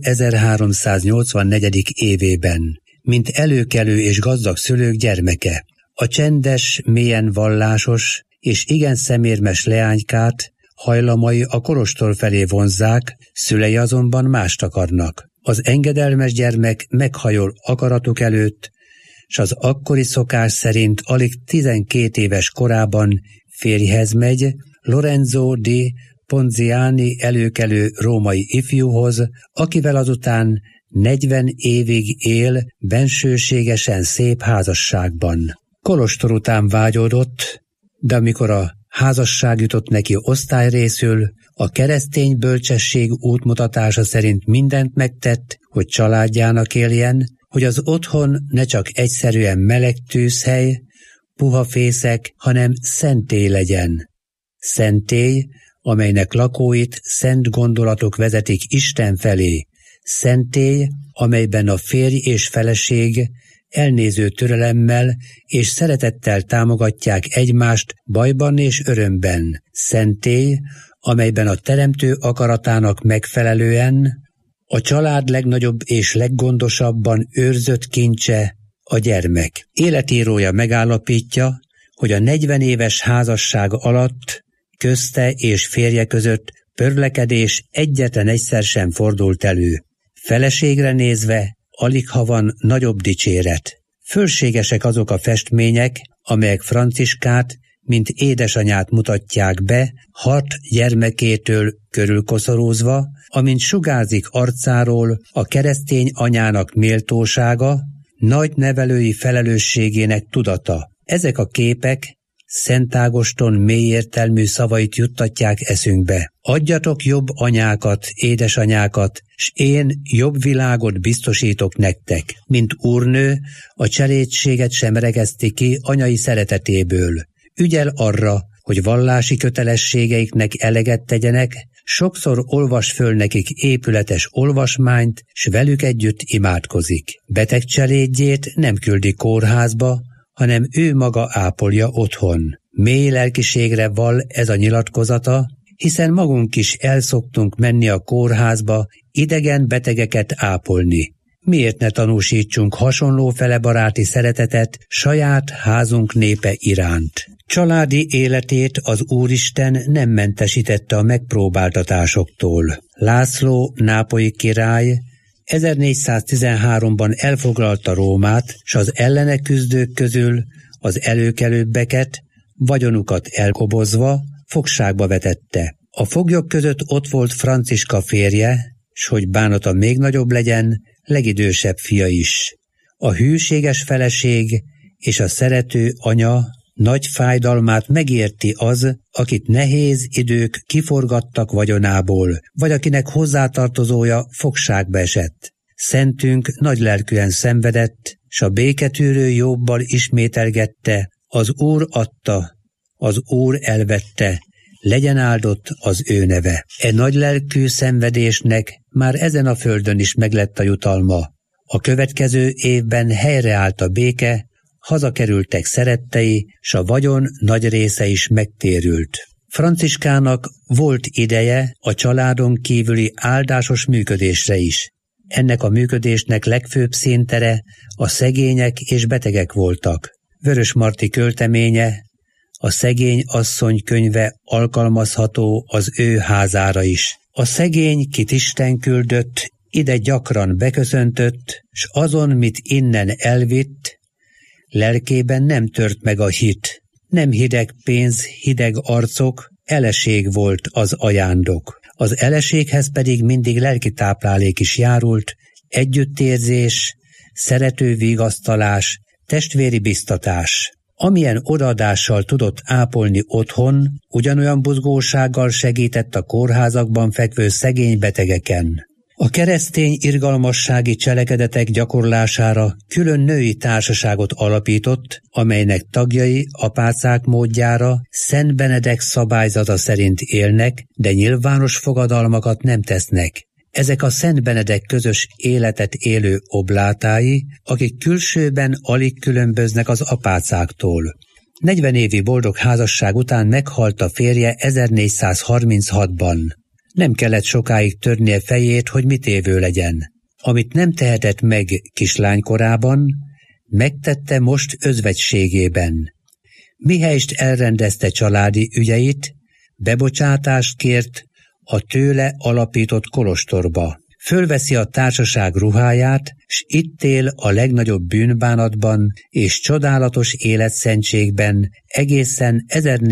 1384. évében, mint előkelő és gazdag szülők gyermeke. A csendes, mélyen vallásos és igen szemérmes leánykát hajlamai a kolostor felé vonzzák, szülei azonban mást akarnak. Az engedelmes gyermek meghajol akaratuk előtt, s az akkori szokás szerint alig 12 éves korában férjhez megy, Lorenzo di Ponziani előkelő római ifjúhoz, akivel azután 40 évig él bensőségesen szép házasságban. Kolostor után vágyódott, de amikor a házasság jutott neki osztályrészül, a keresztény bölcsesség útmutatása szerint mindent megtett, hogy családjának éljen, hogy az otthon ne csak egyszerűen meleg tűzhely, puha fészek, hanem szentély legyen. Szentély, amelynek lakóit szent gondolatok vezetik Isten felé. Szentély, amelyben a férj és feleség elnéző türelemmel és szeretettel támogatják egymást bajban és örömben. Szentély, amelyben a teremtő akaratának megfelelően a család legnagyobb és leggondosabban őrzött kincse a gyermek. Életírója megállapítja, hogy a 40 éves házasság alatt közte és férje között pörlekedés egyetlen egyszer sem fordult elő. Feleségre nézve aligha van nagyobb dicséret. Fölségesek azok a festmények, amelyek Franciskát, mint édesanyát mutatják be, 6 gyermekétől körülkoszorúzva, amint sugárzik arcáról a keresztény anyának méltósága, nagy nevelői felelősségének tudata. Ezek a képek Szent Ágoston mélyértelmű szavait juttatják eszünkbe. Adjatok jobb anyákat, édesanyákat, s én jobb világot biztosítok nektek. Mint úrnő, a cselédséget sem regeszti ki anyai szeretetéből. Ügyel arra, hogy vallási kötelességeiknek eleget tegyenek, sokszor olvas föl nekik épületes olvasmányt, s velük együtt imádkozik. Beteg cselédjét nem küldi kórházba, hanem ő maga ápolja otthon. Mély lelkiségre vall ez a nyilatkozata, hiszen magunk is elszoktunk menni a kórházba idegen betegeket ápolni. Miért ne tanúsítsunk hasonló felebaráti szeretetet saját házunk népe iránt? Családi életét az Úristen nem mentesítette a megpróbáltatásoktól. László nápolyi király 1413-ban elfoglalta Rómát, s az ellene küzdők közül az előkelőbbeket, vagyonukat elkobozva, fogságba vetette. A foglyok között ott volt Franciska férje, s hogy bánata még nagyobb legyen, legidősebb fia is. A hűséges feleség és a szerető anya nagy fájdalmát megérti az, akit nehéz idők kiforgattak vagyonából, vagy akinek hozzátartozója fogságba esett. Szentünk nagylelkűen szenvedett, s a béketűrő Jóbbal ismételgette, az Úr adta, az Úr elvette, legyen áldott az ő neve. Nagylelkű szenvedésnek már ezen a földön is meglett a jutalma. A következő évben helyreállt a béke, hazakerültek szerettei, s a vagyon nagy része is megtérült. Franciskának volt ideje a családon kívüli áldásos működésre is. Ennek a működésnek legfőbb színtere a szegények és betegek voltak. Vörösmarty költeménye, a Szegény asszony könyve alkalmazható az ő házára is. A szegény, kit Isten küldött, ide gyakran beköszöntött, s azon, mit innen elvitt, lelkében nem tört meg a hit. Nem hideg pénz, hideg arcok, eleség volt az ajándok. Az eleséghez pedig mindig lelki táplálék is járult, együttérzés, szerető vigasztalás, testvéri biztatás. Amilyen odaadással tudott ápolni otthon, ugyanolyan buzgósággal segített a kórházakban fekvő szegény betegeken. A keresztény irgalmassági cselekedetek gyakorlására külön női társaságot alapított, amelynek tagjai apácák módjára Szent Benedek szabályzata szerint élnek, de nyilvános fogadalmakat nem tesznek. Ezek a Szent Benedek közös életet élő oblátái, akik külsőben alig különböznek az apácáktól. 40 évi boldog házasság után meghalt a férje 1436-ban. Nem kellett sokáig törnie fejét, hogy mit évő legyen. Amit nem tehetett meg kislánykorában, megtette most özvegységében. Mihelyst elrendezte családi ügyeit, bebocsátást kért a tőle alapított kolostorba. Fölveszi a társaság ruháját, s itt él a legnagyobb bűnbánatban és csodálatos életszentségben egészen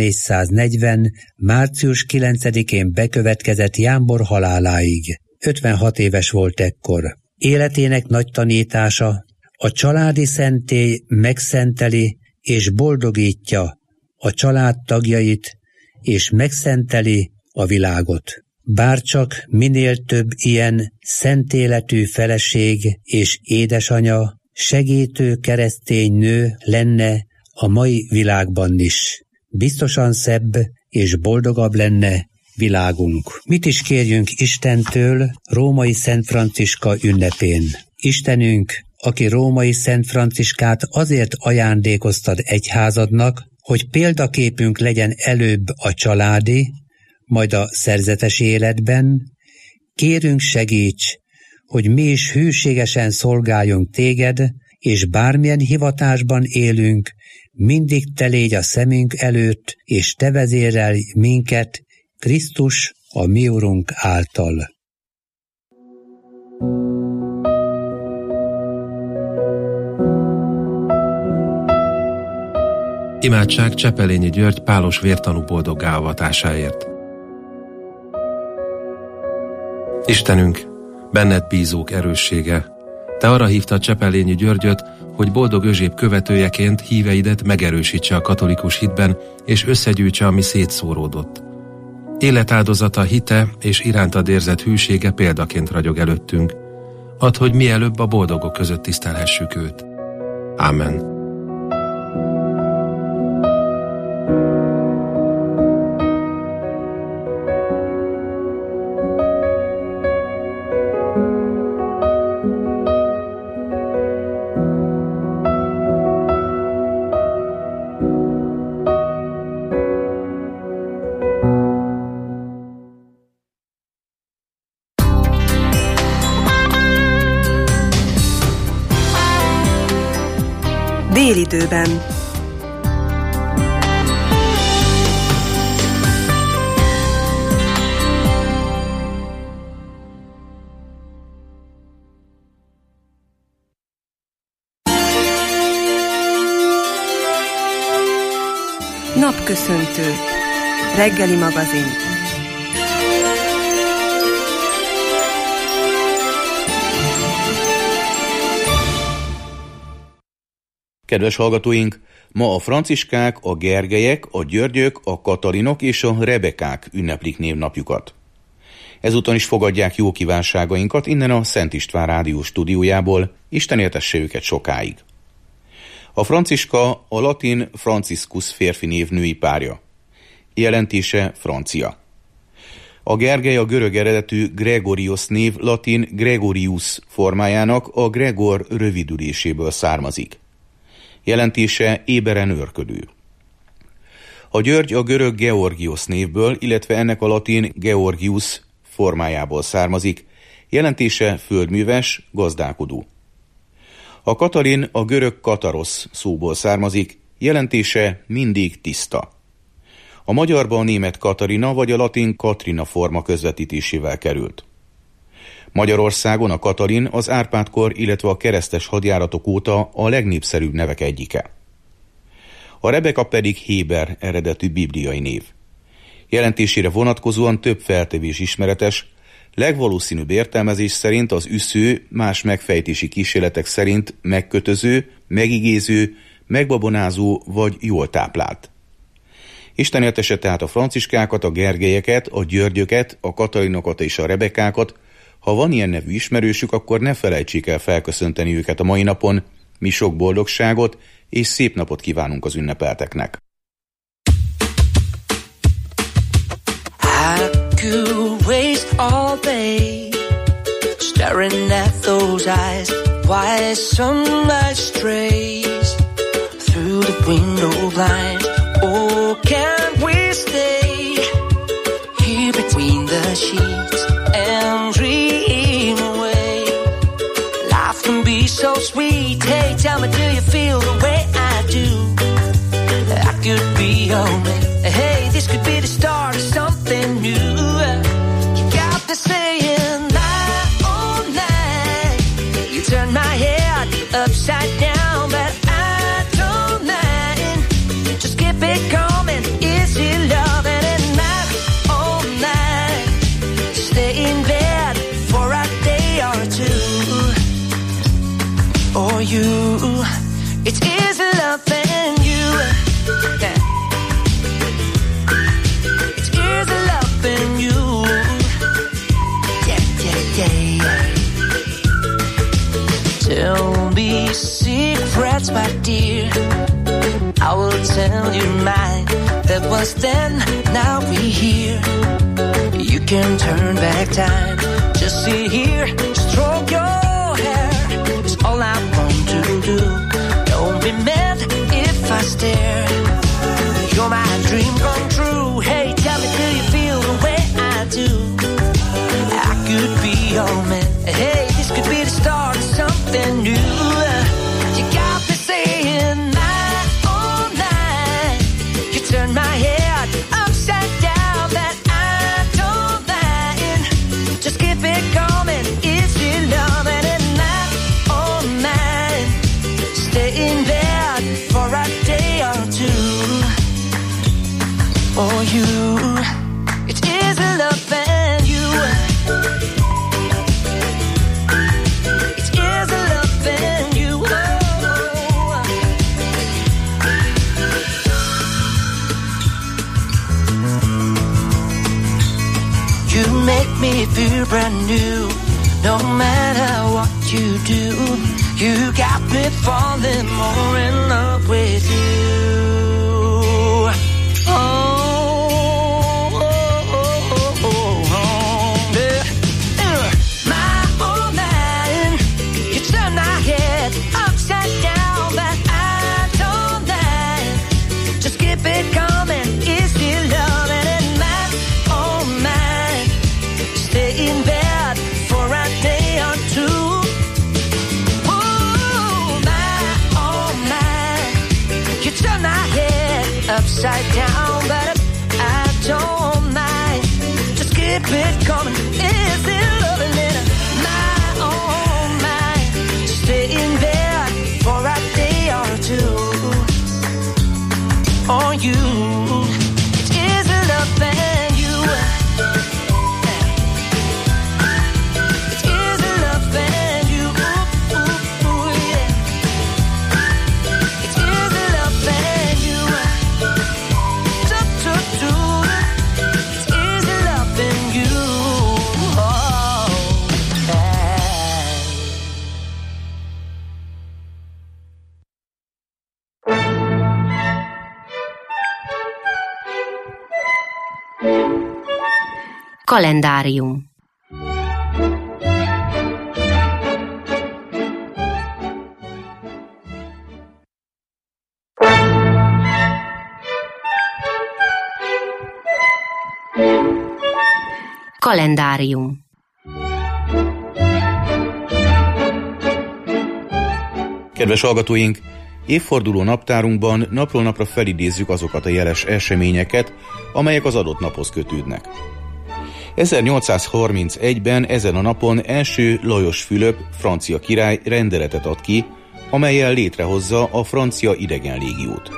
1440. március 9-én bekövetkezett Jámbor haláláig. 56 éves volt ekkor. Életének nagy tanítása, a családi szentély megszenteli és boldogítja a család tagjait, és megszenteli a világot. Bárcsak minél több ilyen szent életű feleség és édesanya, segítő keresztény nő lenne a mai világban is. Biztosan szebb és boldogabb lenne világunk. Mit is kérjünk Istentől római Szent Franciska ünnepén? Istenünk, aki római Szent Franciskát azért ajándékoztad egyházadnak, hogy példaképünk legyen előbb a családi, majd a szerzetes életben, kérünk segíts, hogy mi is hűségesen szolgáljunk téged, és bármilyen hivatásban élünk, mindig te légy a szemünk előtt, és te vezérelj minket, Krisztus, a mi Urunk által. Imádság Csepelényi György pálos vértanú boldoggá avatásáért. Istenünk, benned bízók erőssége, te arra hívtad Csepelényi Györgyöt, hogy boldog özséb követőjeként híveidet megerősítse a katolikus hitben, és összegyűjtse, ami szétszóródott. Életáldozata, hite és irántad érzett hűsége példaként ragyog előttünk. Add, hogy mielőbb a boldogok között tisztelhessük őt. Ámen. Délidőben. Napköszöntő. Reggeli magazin. Kedves hallgatóink, ma a franciskák, a Gergelyek, a Györgyök, a Katalinok és a Rebekák ünneplik névnapjukat. Ezúton is fogadják jó kívánságainkat innen a Szent István Rádió stúdiójából, Isten éltesse őket sokáig. A Franciska a latin Franciscus férfi név női párja. Jelentése francia. A Gergely a görög eredetű Gregorios név latin Gregorius formájának, a Gregor rövidüléséből származik. Jelentése éberen őrködő. A György a görög Georgios névből, illetve ennek a latin Georgius formájából származik. Jelentése földműves, gazdálkodó. A Katalin a görög katarosz szóból származik. Jelentése mindig tiszta. A magyarba a német Katarina vagy a latin Katrina forma közvetítésével került. Magyarországon a Katalin az Árpád-kor, illetve a keresztes hadjáratok óta a legnépszerűbb nevek egyike. A Rebeka pedig héber eredetű bibliai név. Jelentésére vonatkozóan több feltevés ismeretes, legvalószínűbb értelmezés szerint az üsző, más megfejtési kísérletek szerint megkötöző, megigéző, megbabonázó vagy jól táplált. Isten éltesse tehát a franciskákat, a Gergelyeket, a Györgyöket, a Katalinokat és a Rebekákat. Ha van ilyen nevű ismerősük, akkor ne felejtsék el felköszönteni őket a mai napon. Mi sok boldogságot és szép napot kívánunk az ünnepelteknek. I could waste all day staring at those eyes while sunlight strays through the window blinds. Oh, can't we stay here between the sheets and dream away? Life can be so sweet. Hey, tell me, do you feel the way I do? I could be your man. Hey, this could be the start of something new. You got me saying night, oh night. You turn my head upside down, but I don't mind. Just keep it coming, easy loving at night, oh night. Stay in bed for a day or two. Or you, it's easy loving you. Yeah. It's easy loving you. Yeah, yeah, yeah. Tell me secrets, my dear. I will tell you mine. That was then, now we here. You can turn back time. Just sit here, stroke your hair. It's all I want to do. Don't be mad if I stare. You're my dream come true. Hey, tell me, do you feel the way I do? I could be your man. Hey, this could be the start of something new. You got me saying night, oh night. You turn my head upside down, but I don't mind. Just keep it coming, easy loving at night, oh night. Stay in bed for a day or two. For you, it's easy loving you. It's easy loving you. You make me feel brand new. No matter what you do, you got me falling more in love with you. Upside down, but I don't mind. Just keep it coming. Is it loving it? My own mind. Stay in bed for a day or two. Or you, it's easy loving you. It's easy loving you. Ooh, ooh, yeah. It's easy loving you. Kalendárium. Kalendárium. Kedves hallgatóink, évforduló naptárunkban napról napra felidézzük azokat a jeles eseményeket, amelyek az adott naphoz kötődnek. 1831-ben ezen a napon első Lajos Fülöp, francia király rendeletet ad ki, amellyel létrehozza a francia idegenlégiót.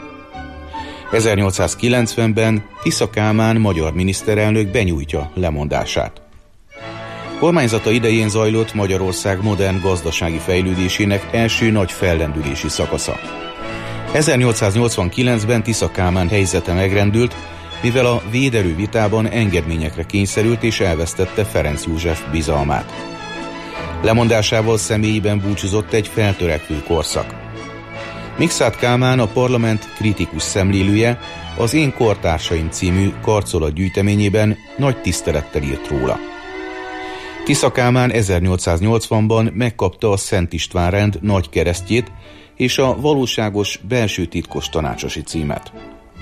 1890-ben Tisza Kálmán magyar miniszterelnök benyújtja lemondását. Kormányzata idején zajlott Magyarország modern gazdasági fejlődésének első nagy fellendülési szakasza. 1889-ben Tisza Kálmán helyzete megrendült, mivel a véderő vitában engedményekre kényszerült és elvesztette Ferenc József bizalmát. Lemondásával személyében búcsúzott egy feltörekvő korszak. Mikszáth Kálmán, a parlament kritikus szemlélője, az Én kortársaim című karcolat gyűjteményében nagy tisztelettel írt róla. Tisza Kálmán 1880-ban megkapta a Szent István rend nagy keresztjét és a valóságos belső titkos tanácsosi címet.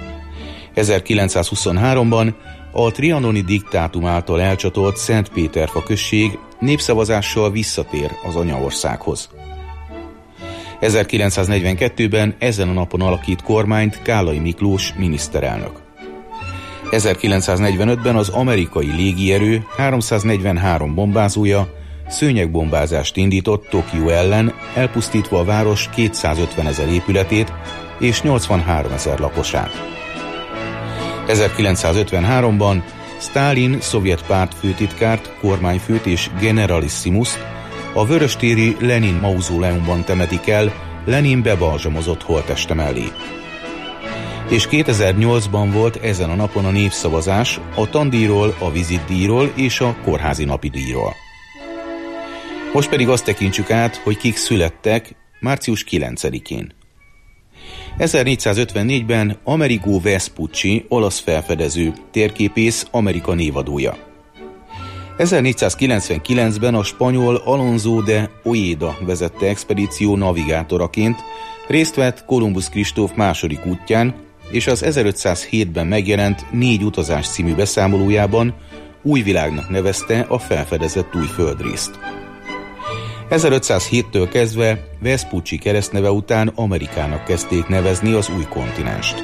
1923-ban a trianoni diktátum által elcsatolt Szentpéterfa község népszavazással visszatér az anyaországhoz. 1942-ben ezen a napon alakít kormányt Kállai Miklós miniszterelnök. 1945-ben az amerikai légierő 343 bombázója szőnyegbombázást indított Tokió ellen, elpusztítva a város 250 000 épületét és 83 000 lakosát. 1953-ban Sztálin szovjet pártfőtitkárt, kormányfőt és generalissimust a vöröstéri Lenin mauzóleumban temetik el Lenin bebalzsamozott holtteste mellé. És 2008-ban volt ezen a napon a népszavazás a tandíjról, a vizitdíjról és a kórházi napidíjról. Most pedig azt tekintsük át, hogy kik születtek március 9-én. 1454-ben Amerigo Vespucci, olasz felfedező, térképész, Amerika névadója. 1499-ben a spanyol Alonso de Ojeda vezette expedíció navigátoraként részt vett Kolumbusz Kristóf második útján, és az 1507-ben megjelent 4 utazás című beszámolójában új világnak nevezte a felfedezett új földrészt. 1507-től kezdve Vespucci keresztneve után Amerikának kezdték nevezni az új kontinenst.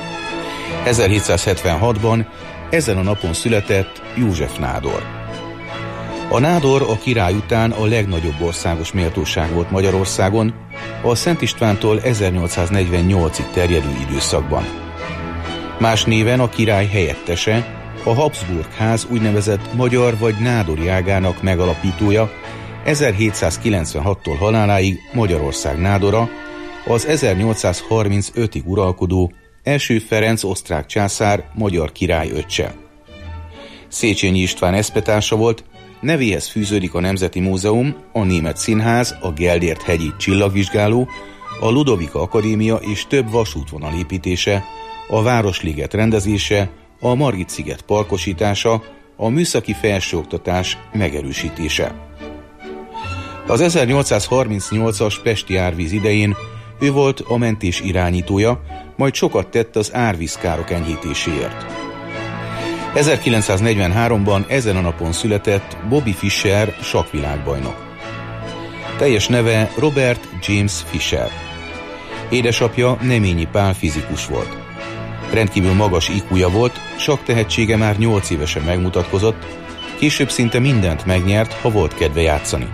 1776-ban ezen a napon született József nádor. A nádor a király után a legnagyobb országos méltóság volt Magyarországon, a Szent Istvántól 1848-ig terjedő időszakban. Más néven a király helyettese, a Habsburg ház úgynevezett magyar vagy nádori ágának megalapítója, 1796-tól haláláig Magyarország nádora, az 1835-ig uralkodó első Ferenc osztrák császár magyar király öccse. Széchenyi István eszpetársa volt, nevéhez fűződik a Nemzeti Múzeum, a Német Színház, a Gellért-hegyi csillagvizsgáló, a Ludovika Akadémia és több vasútvonal építése, a Városliget rendezése, a Margit-sziget parkosítása, a műszaki felsőoktatás megerősítése. Az 1838-as pesti árvíz idején ő volt a mentés irányítója, majd sokat tett az árvízkárok enyhítéséért. 1943-ban ezen a napon született Bobby Fischer sakkvilágbajnok. Teljes neve Robert James Fischer. Édesapja Neményi Pál fizikus volt. Rendkívül magas IQ-ja volt, sakktehetsége már 8 évesen megmutatkozott, később szinte mindent megnyert, ha volt kedve játszani.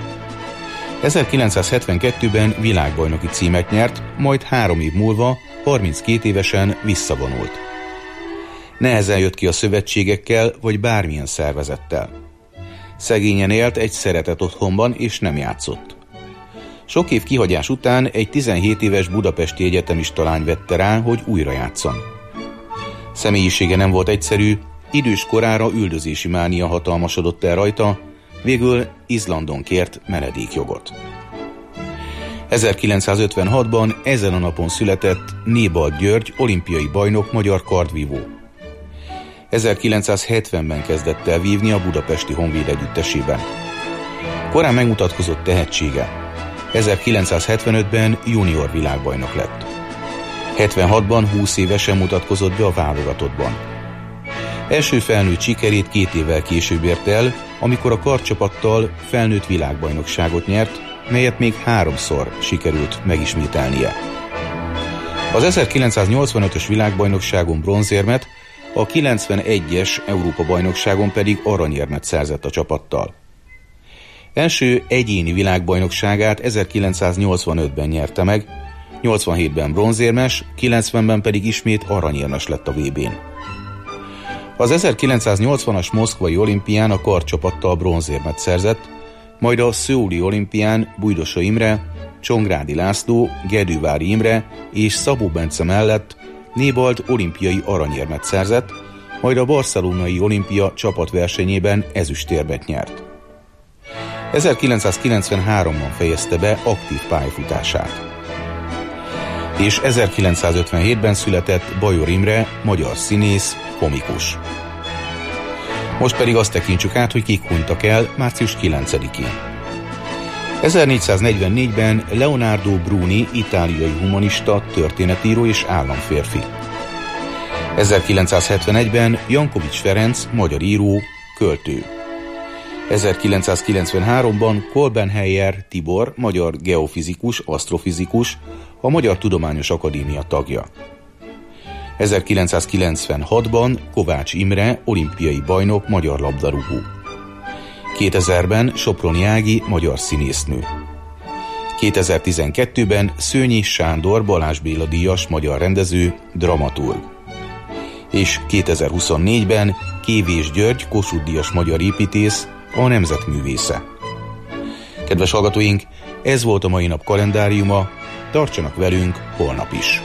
1972-ben világbajnoki címet nyert, majd 3 év múlva, 32 évesen visszavonult. Nehezen jött ki a szövetségekkel vagy bármilyen szervezettel. Szegényen élt egy szeretett otthonban és nem játszott. Sok év kihagyás után egy 17 éves budapesti egyetemista lány vette rá, hogy újra játszon. Személyisége nem volt egyszerű, idős korára üldözési mánia hatalmasodott el rajta, végül Izlandon kért menedékjogot. 1956-ban ezen a napon született Nébald György, olimpiai bajnok, magyar kardvívó. 1970-ben kezdett el vívni a budapesti Honvéd együttesében. Korán megmutatkozott tehetsége. 1975-ben junior világbajnok lett. 76-ban 20 évesen mutatkozott be a válogatottban. Első felnőtt sikerét 2 évvel később ért el, amikor a kardcsapattal felnőtt világbajnokságot nyert, melyet még 3-szor sikerült megismételnie. Az 1985-ös világbajnokságon bronzérmet, a 91-es Európa-bajnokságon pedig aranyérmet szerzett a csapattal. Első egyéni világbajnokságát 1985-ben nyerte meg, 87-ben bronzérmes, 90-ben pedig ismét aranyérmes lett a VB-n. Az 1980-as moszkvai olimpián a kardcsapattal bronzérmet szerzett, majd a szöuli olimpián Bújdosa Imre, Csongrádi László, Gedővári Imre és Szabó Bence mellett Nébalt olimpiai aranyérmet szerzett, majd a barcelonai olimpia csapatversenyében ezüstérmet nyert. 1993-ban fejezte be aktív pályafutását. És 1957-ben született Bajor Imre, magyar színész, komikus. Most pedig azt tekintsük át, hogy kik hunytak el március 9-én. 1444-ben Leonardo Bruni, itáliai humanista, történetíró és államférfi. 1971-ben Jankovics Ferenc, magyar író, költő. 1993-ban Kolbenhelyer Tibor, magyar geofizikus, asztrofizikus, a Magyar Tudományos Akadémia tagja. 1996-ban Kovács Imre, olimpiai bajnok, magyar labdarúgó. 2000-ben Soproni Ági, magyar színésznő. 2012-ben Szőnyi Sándor, Balázs Béla díjas, magyar rendező, dramaturg. És 2024-ben Kévés György, Kossuth díjas magyar építész, a nemzetművésze. Kedves hallgatóink, ez volt a mai nap kalendáriuma, tartsanak velünk holnap is!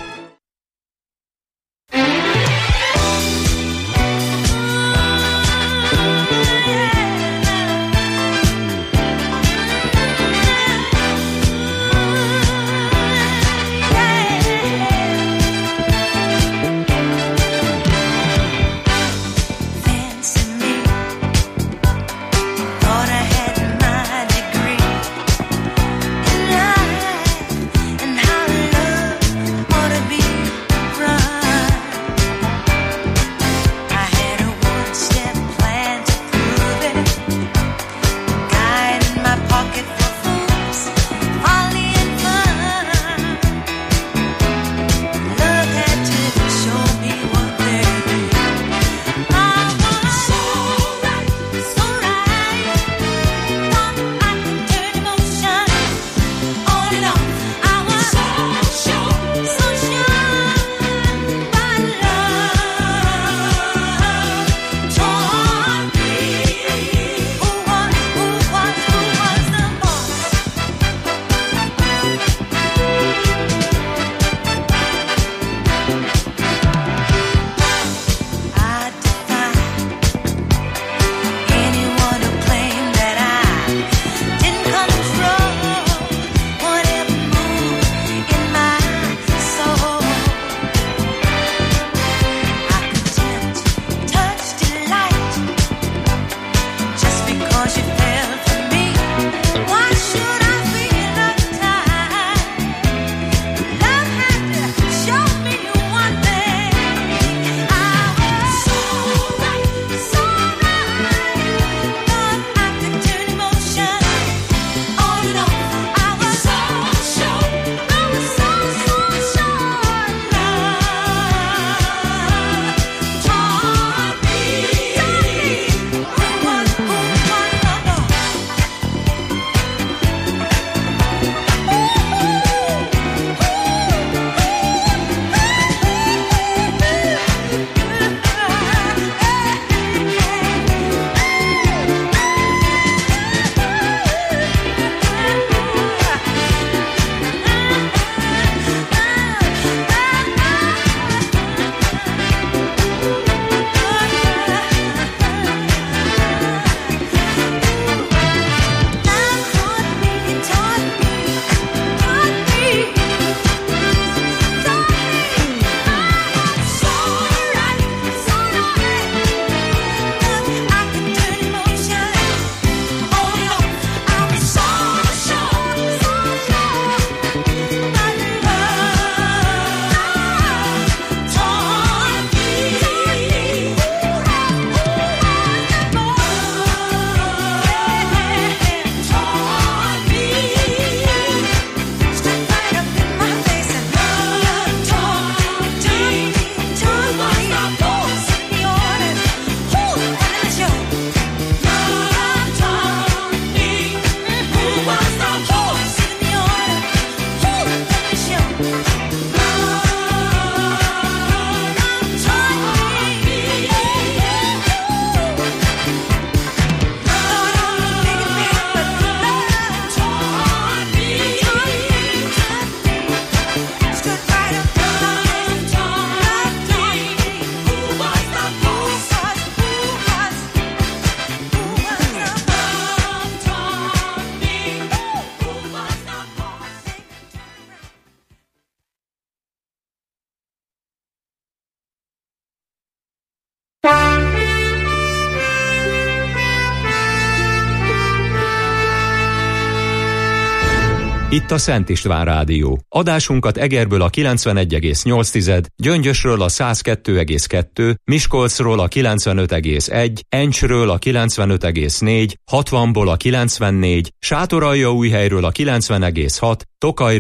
Wanna be Itt a Szent István Rádió. Adásunkat Egerből a 91,8, Gyöngyösről a 102,2, Miskolcról a 95,1, Encsről a 95,4, 60-ból a 94, Sátoraljaújhelyről a 90,6, Tokaj